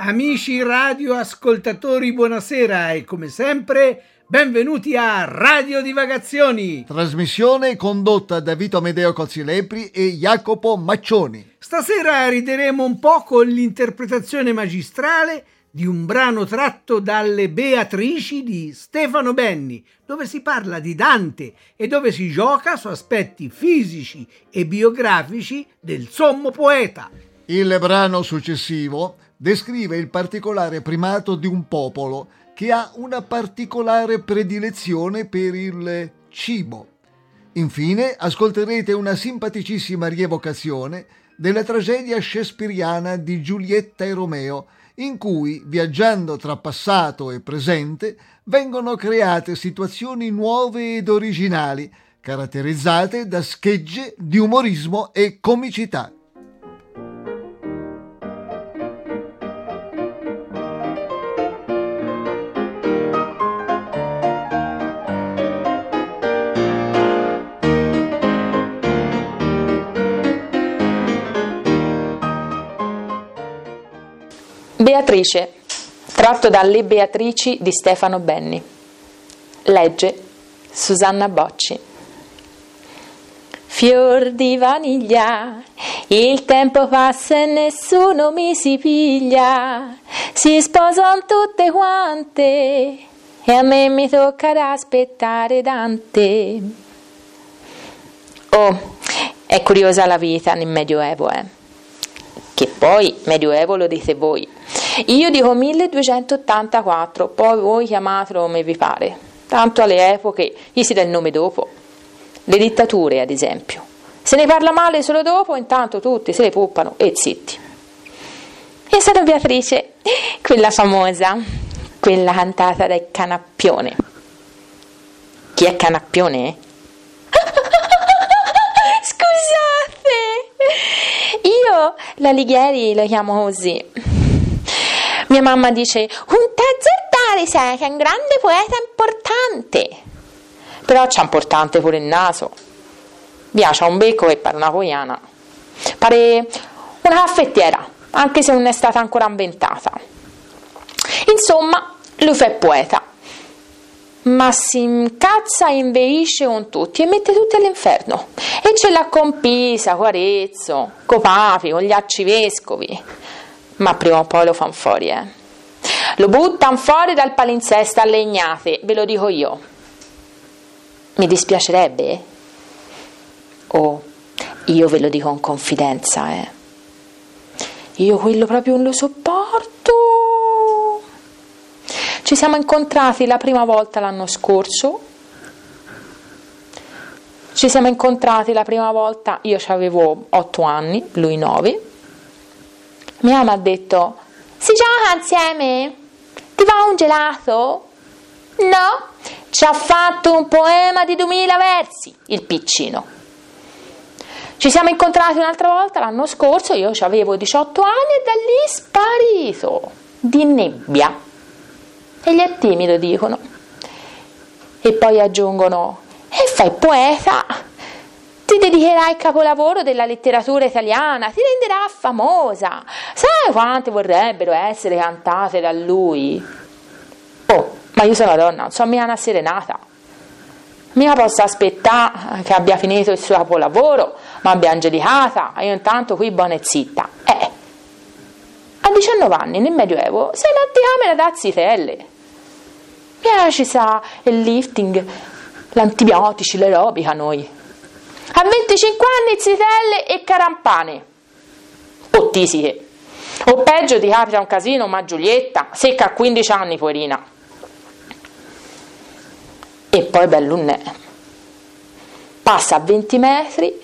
Amici radioascoltatori, buonasera e come sempre benvenuti a Radio Divagazioni. Trasmissione condotta da Vito Amedeo Cozzilepri e Jacopo Maccioni. Stasera rideremo un po' con l'interpretazione magistrale di un brano tratto dalle Beatrici di Stefano Benni, dove si parla di Dante e dove si gioca su aspetti fisici e biografici del sommo poeta. Il brano successivo descrive il particolare primato di un popolo che ha una particolare predilezione per il cibo. Infine ascolterete una simpaticissima rievocazione della tragedia shakespeariana di Giulietta e Romeo, in cui, viaggiando tra passato e presente, vengono create situazioni nuove ed originali, caratterizzate da schegge di umorismo e comicità. Beatrice, tratto dalle Beatrici di Stefano Benni. Legge Susanna Bocci. Fior di vaniglia, il tempo passa e nessuno mi si piglia, si sposano tutte quante e a me mi tocca ad aspettare Dante. Oh, è curiosa la vita nel Medioevo, che poi Medioevo lo dite voi. Io dico 1284, poi voi chiamatelo come vi pare, tanto alle epoche gli si dà il nome dopo. Le dittature, ad esempio, se ne parla male solo dopo, intanto tutti se le puppano e zitti. Io sono Beatrice, quella famosa, quella cantata dai Canappione. Chi è Canappione? Scusate, io l'Alighieri lo chiamo così. Mia mamma dice, un t'azzardare sei, che è un grande poeta importante. Però c'è importante pure il naso. Via, c'ha un becco che pare una poiana. Pare una caffettiera, anche se non è stata ancora inventata. Insomma, lui fa il poeta. Ma si incazza e inveisce con tutti e mette tutti all'inferno. E ce l'ha con Pisa, con Arezzo, con Papi, con gli arcivescovi. Ma prima o poi lo fan fuori, Lo buttan fuori dal palinsesto a legnate, ve lo dico io. Mi dispiacerebbe? Oh, io ve lo dico in confidenza, Io quello proprio non lo sopporto. Ci siamo incontrati la prima volta l'anno scorso. Ci siamo incontrati la prima volta, io avevo 8 anni, lui 9. Mia mamma ha detto, si gioca insieme? Ti va un gelato? No, ci ha fatto un poema di 2000 versi, il piccino. Ci siamo incontrati un'altra volta l'anno scorso, io avevo 18 anni e da lì sparito, di nebbia. E gli è timido, dicono. E poi aggiungono, e fai poeta? Ti dedicherai al capolavoro della letteratura italiana, ti renderà famosa. Sai quante vorrebbero essere cantate da lui? Oh, ma io sono una donna, non so mica una serenata. Mica posso aspettare che abbia finito il suo capolavoro, ma abbia angelicata, io intanto qui buona e zitta. A 19 anni nel Medioevo sei in anticamera da zitelle. Mica ci sa il lifting, l'antibiotici, l'aerobica noi. A 25 anni zitelle e carampane o tisiche, o peggio ti capita un casino, ma Giulietta secca a 15 anni, poverina. E poi bell'unnè passa a 20 metri,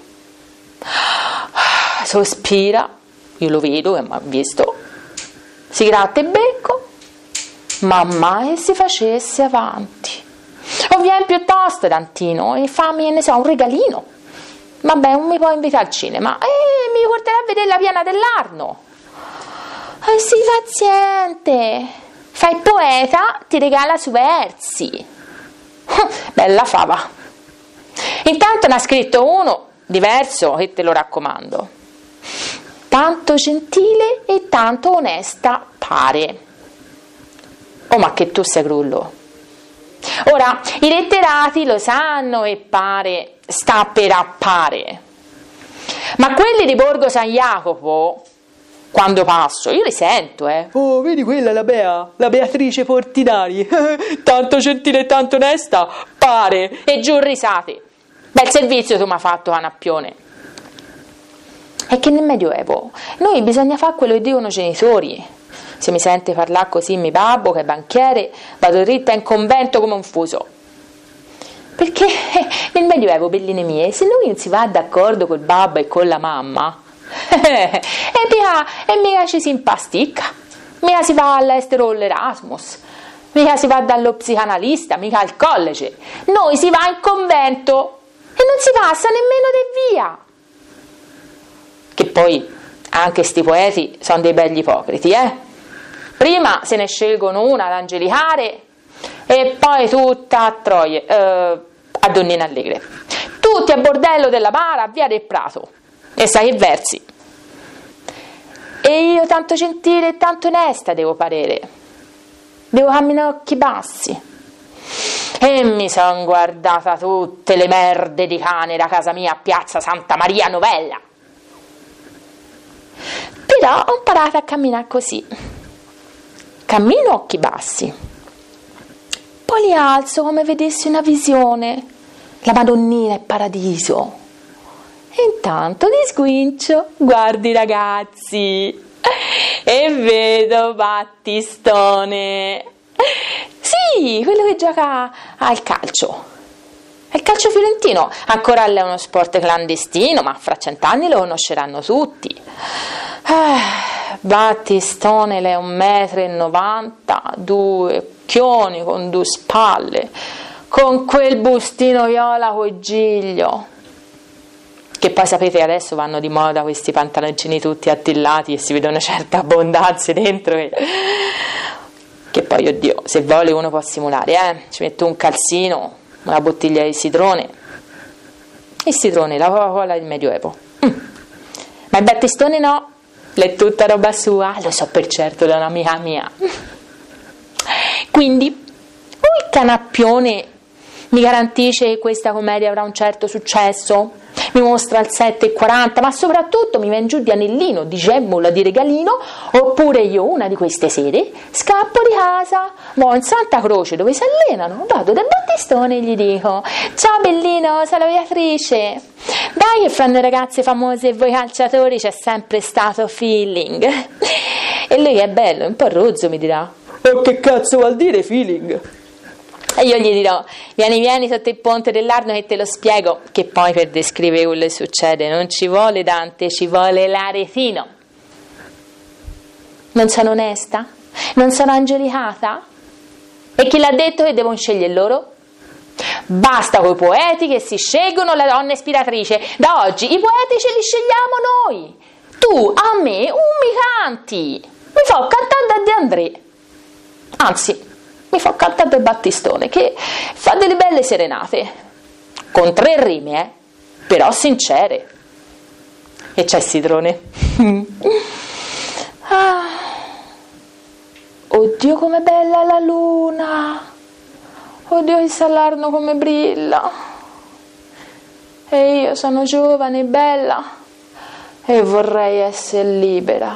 sospira, io lo vedo e mi ha visto, si gratta il becco, ma mai si facesse avanti, o viene piuttosto Dantino e fammi, ne so, un regalino. Vabbè, non mi può invitare al cinema, mi porterà a vedere la piana dell'Arno. Sii paziente, fai il poeta, ti regala su versi. Bella fava. Intanto ne ha scritto uno diverso che te lo raccomando. Tanto gentile e tanto onesta pare. Oh, ma che tu sei crullo. Ora, i letterati lo sanno e pare sta per appare. Ma quelli di Borgo San Jacopo, quando passo, io li sento, Oh, vedi quella, la Beatrice Portinari, tanto gentile e tanto onesta, pare, e giù risate. Bel servizio tu mi hai fatto, Canappione. È che nel Medioevo noi bisogna fare quello che dicono i genitori. Se mi sente parlare così mio babbo, che è banchiere, vado dritta in convento come un fuso. Perché nel Medioevo, belline mie, se noi non si va d'accordo col babbo e con la mamma, e mica ci si impasticca, mica si va all'estero con l'Erasmus, mica si va dallo psicanalista, mica al college, noi si va in convento e non si passa nemmeno di via. Che poi anche sti poeti sono dei begli ipocriti, Prima se ne scelgono una ad angelicare e poi tutta a Troie, a Donnine Allegre, tutti a bordello della Para, a via del Prato, e sai che versi. E io tanto gentile e tanto onesta devo parere, devo camminare a occhi bassi, e mi son guardata tutte le merde di cane da casa mia a piazza Santa Maria Novella, però ho imparato a camminare così, cammino a occhi bassi, poi li alzo come vedessi una visione, la Madonnina e paradiso, e intanto li sguincio, guardo i ragazzi e vedo Battistone, sì, quello che gioca al calcio, è il calcio fiorentino, ancora è uno sport clandestino, ma fra 100 anni lo conosceranno tutti. Battistone, lei è 1,90 m, 2 occhioni con 2 spalle, con quel bustino viola coi giglio, che poi sapete adesso vanno di moda questi pantaloncini tutti attillati e si vedono certe abbondanze dentro che poi, oddio, se vuole uno può simulare, ci metto un calzino, una bottiglia di citrone, il citrone, la Coca-Cola del Medioevo, ma il Battistone no, è tutta roba sua, lo so per certo da un'amica mia. Quindi o il Canappione mi garantisce che questa commedia avrà un certo successo, mi mostra il 7,40, ma soprattutto mi viene giù di anellino, di gemmola, di regalino, oppure io una di queste sere scappo di casa, vado in Santa Croce dove si allenano, vado da Battistone e gli dico: ciao bellino, sono la Beatrice, dai che fra noi ragazze famose e voi calciatori c'è sempre stato feeling. E lui che è bello, un po' rozzo, mi dirà: oh, che cazzo vuol dire feeling? E io gli dirò: vieni sotto il ponte dell'Arno che te lo spiego, che poi per descrivere quello che succede non ci vuole Dante, ci vuole l'Aretino. Non sono onesta? Non sono angelicata? E chi l'ha detto che devono scegliere loro? Basta coi poeti che si scelgono la donna ispiratrice, da oggi i poeti ce li scegliamo noi. Tu a me mi canti, mi fa cantare da De André, anzi mi fa cantare da Battistone che fa delle belle serenate con 3 rime, però sincere, e c'è il citrone. Oddio com'è bella la luna, oddio il Salarno come brilla, e io sono giovane e bella e vorrei essere libera,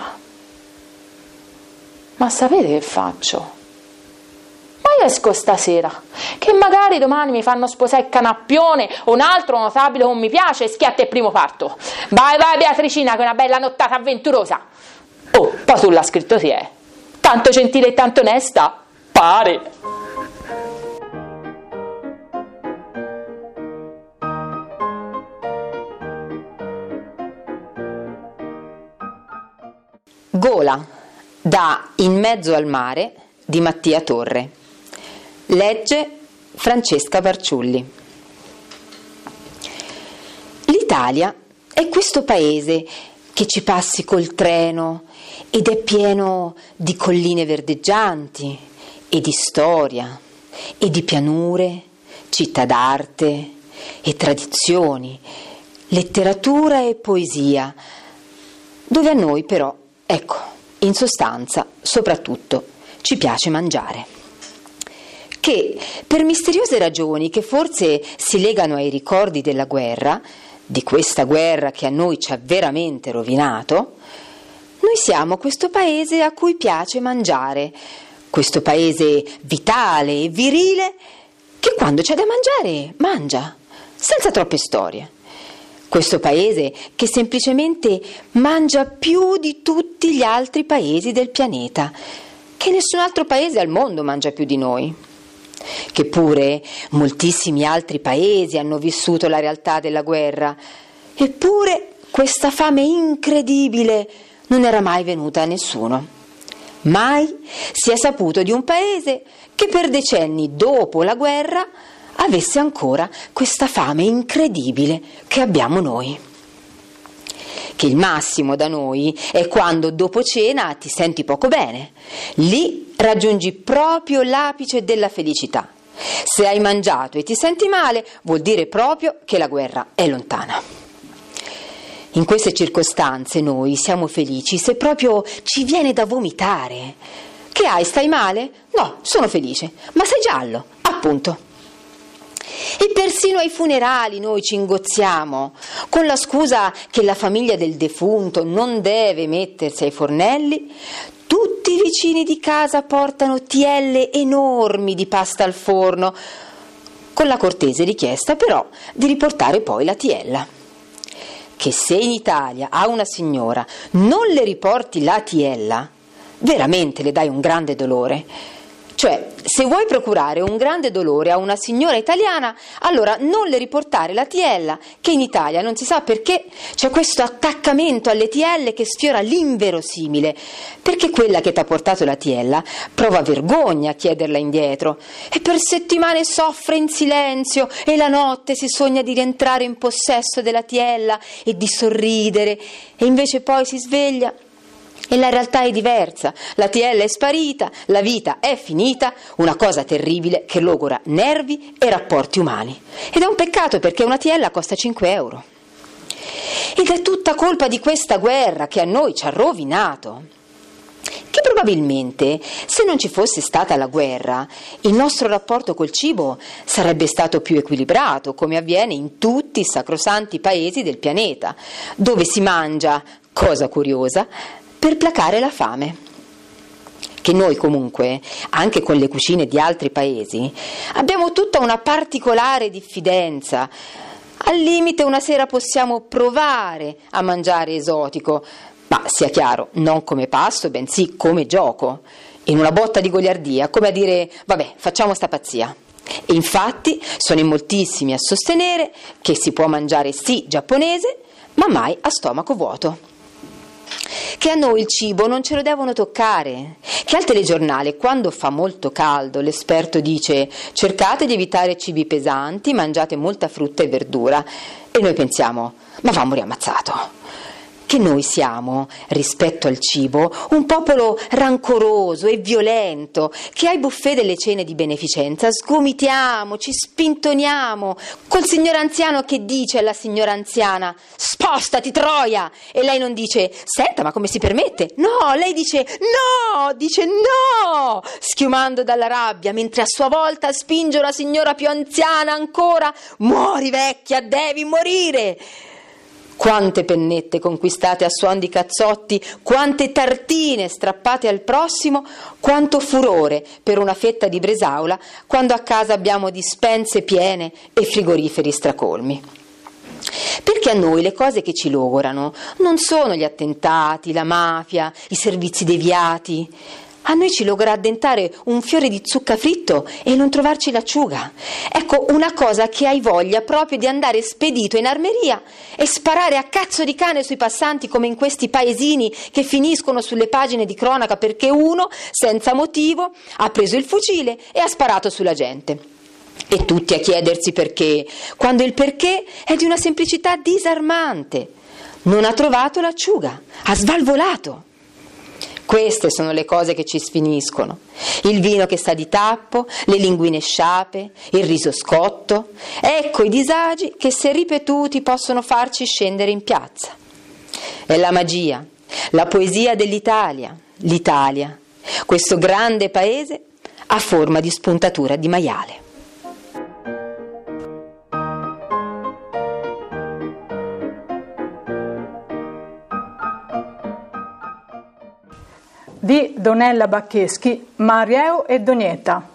ma sapete che faccio? Ma io esco stasera, che magari domani mi fanno sposare il Canappione o un altro notabile che non mi piace e schiatta il primo parto. Vai Beatricina, che è una bella nottata avventurosa. Oh, poi tu l'ha scritto ti è, tanto gentile e tanto onesta, pare. Gola, da In mezzo al mare di Mattia Torre. Legge Francesca Parciulli. L'Italia è questo paese che ci passi col treno ed è pieno di colline verdeggianti e di storia e di pianure, città d'arte e tradizioni, letteratura e poesia, dove a noi però, ecco, In sostanza, soprattutto, ci piace mangiare. Che, per misteriose ragioni che forse si legano ai ricordi della guerra, di questa guerra che a noi ci ha veramente rovinato, noi siamo questo paese a cui piace mangiare, questo paese vitale e virile che quando c'è da mangiare mangia, senza troppe storie. Questo paese che semplicemente mangia più di tutti gli altri paesi del pianeta, che nessun altro paese al mondo mangia più di noi. Che pure moltissimi altri paesi hanno vissuto la realtà della guerra, eppure questa fame incredibile non era mai venuta a nessuno. Mai si è saputo di un paese che per decenni dopo la guerra avesse ancora questa fame incredibile che abbiamo noi. Che il massimo da noi è quando dopo cena ti senti poco bene. Lì raggiungi proprio l'apice della felicità. Se hai mangiato e ti senti male, vuol dire proprio che la guerra è lontana. In queste circostanze noi siamo felici se proprio ci viene da vomitare. Che hai, stai male? No, sono felice, ma sei giallo, appunto. E persino ai funerali noi ci ingozziamo, con la scusa che la famiglia del defunto non deve mettersi ai fornelli. Tutti i vicini di casa portano tielle enormi di pasta al forno, con la cortese richiesta però di riportare poi la tiella. Che se in Italia a una signora non le riporti la tiella, veramente le dai un grande dolore. Cioè, se vuoi procurare un grande dolore a una signora italiana, allora non le riportare la tiella, che in Italia non si sa perché c'è questo attaccamento alle tielle che sfiora l'inverosimile, perché quella che ti ha portato la tiella prova vergogna a chiederla indietro e per settimane soffre in silenzio e la notte si sogna di rientrare in possesso della tiella e di sorridere e invece poi si sveglia e la realtà è diversa, la tiella è sparita, la vita è finita, una cosa terribile che logora nervi e rapporti umani. Ed è un peccato perché una tiella costa 5 euro. Ed è tutta colpa di questa guerra che a noi ci ha rovinato. Che probabilmente, se non ci fosse stata la guerra, il nostro rapporto col cibo sarebbe stato più equilibrato, come avviene in tutti i sacrosanti paesi del pianeta, dove si mangia, cosa curiosa, per placare la fame. Che noi comunque, anche con le cucine di altri paesi, abbiamo tutta una particolare diffidenza. Al limite una sera possiamo provare a mangiare esotico, ma sia chiaro, non come pasto, bensì come gioco, in una botta di goliardia, come a dire, vabbè, facciamo sta pazzia. E infatti sono in moltissimi a sostenere che si può mangiare sì giapponese, ma mai a stomaco vuoto. Che a noi il cibo non ce lo devono toccare, che al telegiornale quando fa molto caldo l'esperto dice cercate di evitare cibi pesanti, mangiate molta frutta e verdura e noi pensiamo ma va a morire ammazzato. Che noi siamo, rispetto al cibo, un popolo rancoroso e violento, che ai buffet delle cene di beneficenza sgomitiamo, ci spintoniamo, col signor anziano che dice alla signora anziana spostati Troia, e lei non dice senta ma come si permette? No, lei dice no, schiumando dalla rabbia, mentre a sua volta spinge una signora più anziana ancora muori vecchia, devi morire. Quante pennette conquistate a suon di cazzotti, quante tartine strappate al prossimo, quanto furore per una fetta di bresaola quando a casa abbiamo dispense piene e frigoriferi stracolmi. Perché a noi le cose che ci logorano non sono gli attentati, la mafia, i servizi deviati. A noi ci logora addentare un fiore di zucca fritto e non trovarci l'acciuga. Ecco, una cosa che hai voglia proprio di andare spedito in armeria e sparare a cazzo di cane sui passanti come in questi paesini che finiscono sulle pagine di cronaca perché uno, senza motivo, ha preso il fucile e ha sparato sulla gente. E tutti a chiedersi perché, quando il perché è di una semplicità disarmante. Non ha trovato l'acciuga, ha svalvolato. Queste sono le cose che ci sfiniscono. Il vino che sta di tappo, le linguine sciape, il riso scotto. Ecco i disagi che se ripetuti possono farci scendere in piazza. È la magia, la poesia dell'Italia, l'Italia, questo grande paese a forma di spuntatura di maiale. Di Donella Baccheschi, Marieo e Donietta.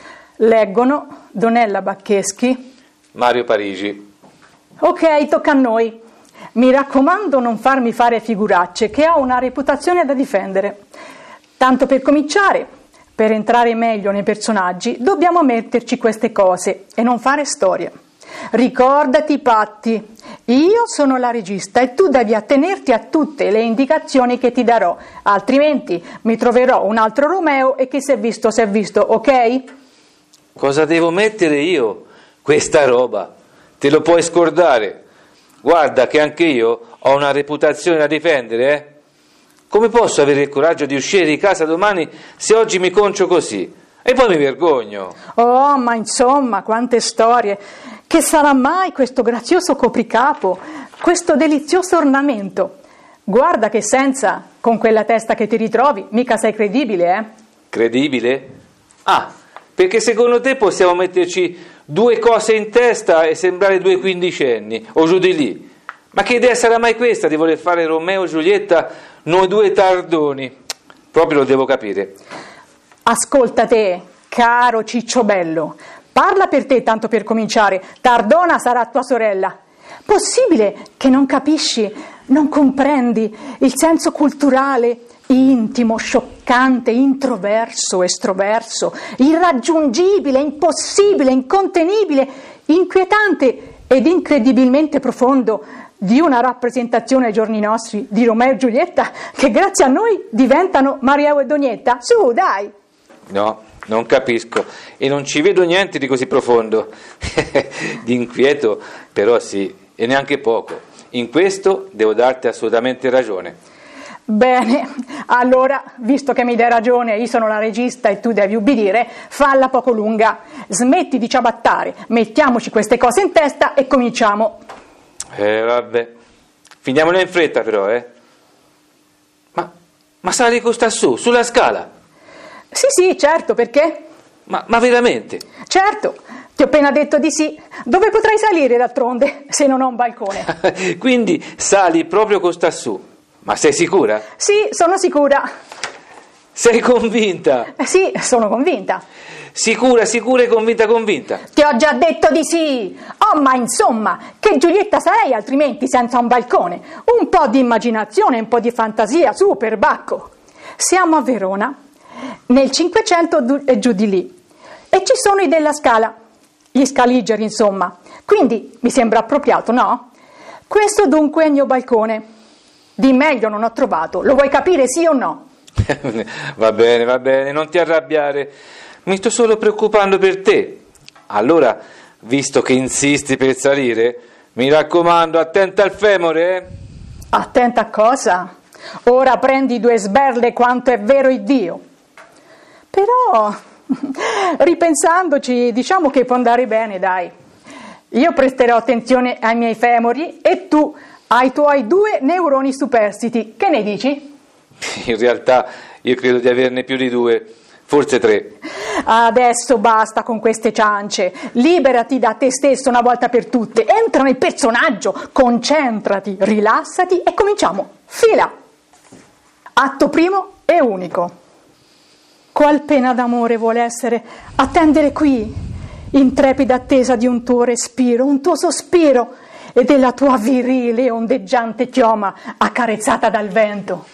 Leggono Donella Baccheschi, Mario Parigi. Ok, tocca a noi. Mi raccomando, non farmi fare figuracce, che ho una reputazione da difendere. Tanto per cominciare, per entrare meglio nei personaggi, dobbiamo metterci queste cose e non fare storie. Ricordati i patti. Io sono la regista e tu devi attenerti a tutte le indicazioni che ti darò, altrimenti mi troverò un altro Romeo e chi si è visto, ok? Cosa devo mettere io? Questa roba. Te lo puoi scordare. Guarda che anche io ho una reputazione da difendere, eh? Come posso avere il coraggio di uscire di casa domani se oggi mi concio così? E poi mi vergogno. Oh, ma insomma, quante storie! Che sarà mai questo grazioso copricapo, questo delizioso ornamento? Guarda che senza, con quella testa che ti ritrovi, mica sei credibile, eh? Credibile? Ah, perché secondo te possiamo metterci 2 cose in testa e sembrare 2 quindicenni, o giù di lì? Ma che idea sarà mai questa di voler fare Romeo e Giulietta, noi 2 tardoni? Proprio lo devo capire. Ascolta te, caro Cicciobello, parla per te tanto per cominciare, Tardona sarà tua sorella. Possibile che non capisci, non comprendi il senso culturale, intimo, scioccante, introverso, estroverso, irraggiungibile, impossibile, incontenibile, inquietante ed incredibilmente profondo di una rappresentazione ai giorni nostri di Romeo e Giulietta che grazie a noi diventano Marieo e Donietta? Su, dai! No, non capisco e non ci vedo niente di così profondo. Di inquieto però sì, e neanche poco. In questo devo darti assolutamente ragione. Bene, allora, visto che mi dai ragione, io sono la regista e tu devi ubbidire, falla poco lunga. Smetti di ciabattare, mettiamoci queste cose in testa e cominciamo. Vabbè, finiamola in fretta però, eh. Ma sali costa su, sulla scala? Sì, certo, perché? Ma veramente? Certo, ti ho appena detto di sì. Dove potrai salire d'altronde se non ho un balcone? Quindi sali proprio costa su. Ma sei sicura? Sì, sono sicura. Sei convinta? Sì, sono convinta. Sicura e convinta? Ti ho già detto di sì. Oh, ma insomma, che Giulietta sarei altrimenti senza un balcone? Un po' di immaginazione, un po' di fantasia, su, perbacco. Siamo a Verona, nel 500 e giù di lì, e ci sono i della Scala, gli scaligeri insomma, quindi mi sembra appropriato, no? Questo dunque è il mio balcone. Di meglio non ho trovato, lo vuoi capire sì o no? Va bene, non ti arrabbiare, mi sto solo preoccupando per te. Allora, visto che insisti per salire, mi raccomando, attenta al femore, eh? Attenta a cosa? Ora prendi 2 sberle quanto è vero Iddio. Però, ripensandoci, diciamo che può andare bene, dai. Io presterò attenzione ai miei femori e tu ai tuoi 2 neuroni superstiti. Che ne dici? In realtà io credo di averne più di 2, forse 3. Adesso basta con queste ciance. Liberati da te stesso una volta per tutte. Entra nel personaggio, concentrati, rilassati e cominciamo. Fila! Atto primo e unico. Qual pena d'amore vuole essere attendere qui, in trepida attesa di un tuo respiro, un tuo sospiro e della tua virile ondeggiante chioma accarezzata dal vento.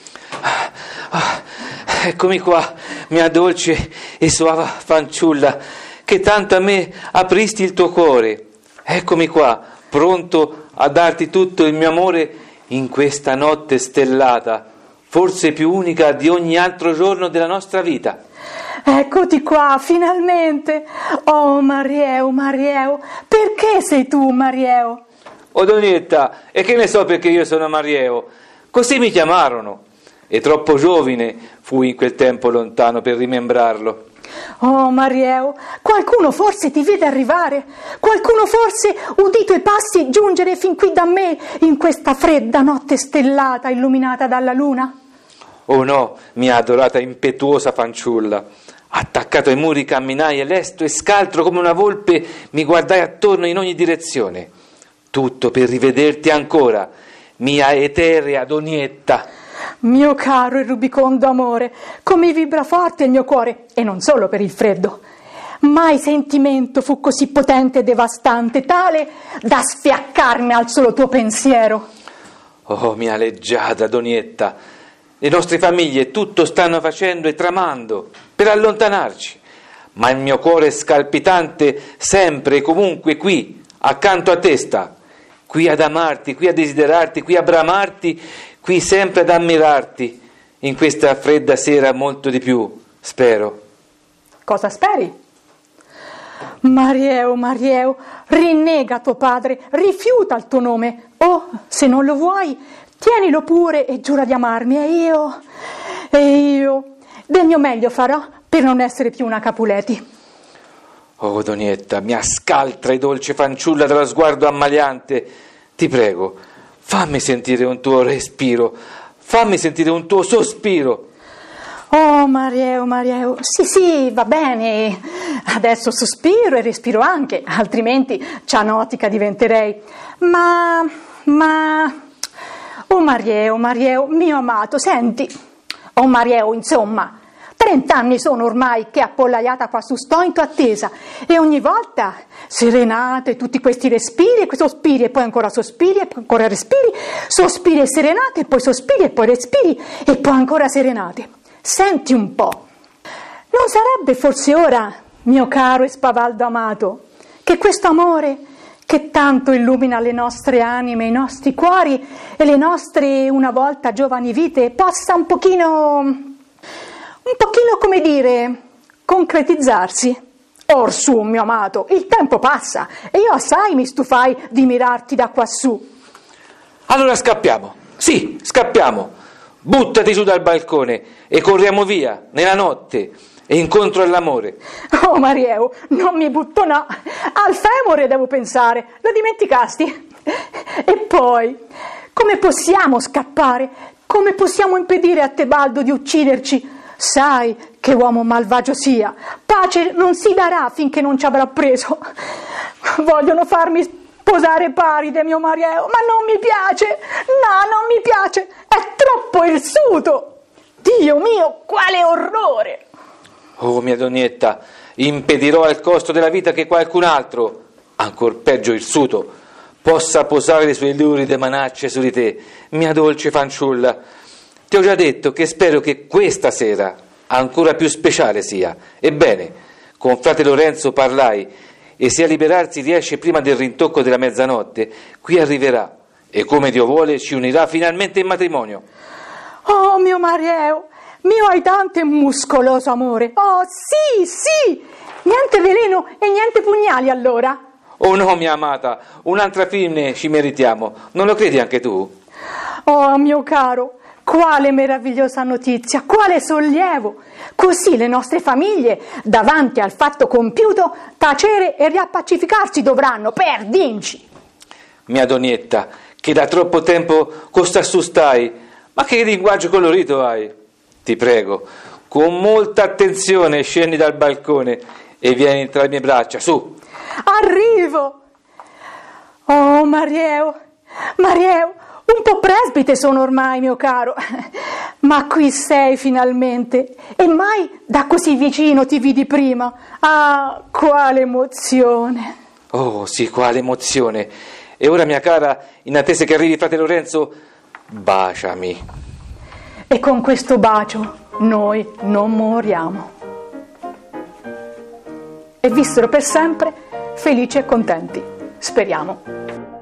Eccomi qua, mia dolce e soave fanciulla, che tanto a me apristi il tuo cuore. Eccomi qua, pronto a darti tutto il mio amore in questa notte stellata, forse più unica di ogni altro giorno della nostra vita. Eccoti qua, finalmente! Oh, Marieo, perché sei tu, Marieo? Oh, Donietta, e che ne so perché io sono Marieo? Così mi chiamarono. E troppo giovine fui in quel tempo lontano per rimembrarlo. Oh, Marieo, qualcuno forse ti vede arrivare? Qualcuno forse udì i tuoi passi giungere fin qui da me in questa fredda notte stellata illuminata dalla luna? Oh no, mia adorata impetuosa fanciulla. Attaccato ai muri camminai lesto e scaltro come una volpe, mi guardai attorno in ogni direzione. Tutto per rivederti ancora, mia eterea Donietta. Mio caro e rubicondo amore, come vibra forte il mio cuore, e non solo per il freddo. Mai sentimento fu così potente e devastante, tale da sfiaccarmi al solo tuo pensiero. Oh, mia leggiadra Donietta, le nostre famiglie tutto stanno facendo e tramando per allontanarci, ma il mio cuore scalpitante sempre e comunque qui, accanto a te sta, qui ad amarti, qui a desiderarti, qui a bramarti, qui sempre ad ammirarti, in questa fredda sera molto di più, spero. Cosa speri? Marieo, Marieo, rinnega tuo padre, rifiuta il tuo nome, o se non lo vuoi, tienilo pure e giura di amarmi, e io del mio meglio farò per non essere più una Capuleti. Oh, Donietta, mia scaltra e dolce fanciulla dallo sguardo ammaliante, ti prego, fammi sentire un tuo respiro, fammi sentire un tuo sospiro. Oh, Marieo, Marieo, sì, va bene, adesso sospiro e respiro anche, altrimenti cianotica diventerei, ma, oh Marieo, Marieo, mio amato, senti, oh Marieo, insomma, 30 anni sono ormai che appollaiata qua su sto in tua attesa, e ogni volta serenate, tutti questi respiri e sospiri, e poi ancora sospiri e poi ancora respiri, sospiri e serenate, e poi sospiri e poi respiri, e poi ancora serenate. Senti un po', non sarebbe forse ora, mio caro e spavaldo amato, che questo amore che tanto illumina le nostre anime, i nostri cuori e le nostre una volta giovani vite possa un pochino, come dire, concretizzarsi? Orsù, mio amato, il tempo passa e io assai mi stufai di mirarti da quassù. Allora scappiamo, sì, scappiamo. Buttati su dal balcone e corriamo via, nella notte, e incontro all'amore. Oh Marieo, non mi butto no, al femore devo pensare, lo dimenticasti? E poi, come possiamo scappare? Come possiamo impedire a Tebaldo di ucciderci? Sai che uomo malvagio sia, pace non si darà finché non ci avrà preso. Vogliono farmi sposare Paride, mio Marieo, ma non mi piace, no, non mi piace, è troppo irsuto. Dio mio, quale orrore! Oh, mia Donietta, impedirò al costo della vita che qualcun altro, ancor peggio irsuto, possa posare le sue luride manacce su di te, mia dolce fanciulla. Ti ho già detto che spero che questa sera ancora più speciale sia. Ebbene, con frate Lorenzo parlai, e se a liberarsi riesce prima del rintocco della mezzanotte, qui arriverà, e come Dio vuole ci unirà finalmente in matrimonio. Oh, mio Marieo, mio aitante e muscoloso amore, oh sì, niente veleno e niente pugnali allora. Oh no, mia amata, un'altra fine ci meritiamo, non lo credi anche tu? Oh, mio caro, quale meravigliosa notizia, quale sollievo! Così le nostre famiglie, davanti al fatto compiuto, tacere e riappacificarsi dovranno, per dinci. Mia Donietta, che da troppo tempo costassù stai, ma che linguaggio colorito hai! Ti prego, con molta attenzione scendi dal balcone e vieni tra le mie braccia, su! Arrivo! Oh, Marieo, un po' presbite sono ormai, mio caro, ma qui sei finalmente, e mai da così vicino ti vidi prima. Ah, quale emozione! Oh, sì, quale emozione! E ora, mia cara, in attesa che arrivi frate Lorenzo, baciami. E con questo bacio noi non moriamo. E vissero per sempre felici e contenti, speriamo.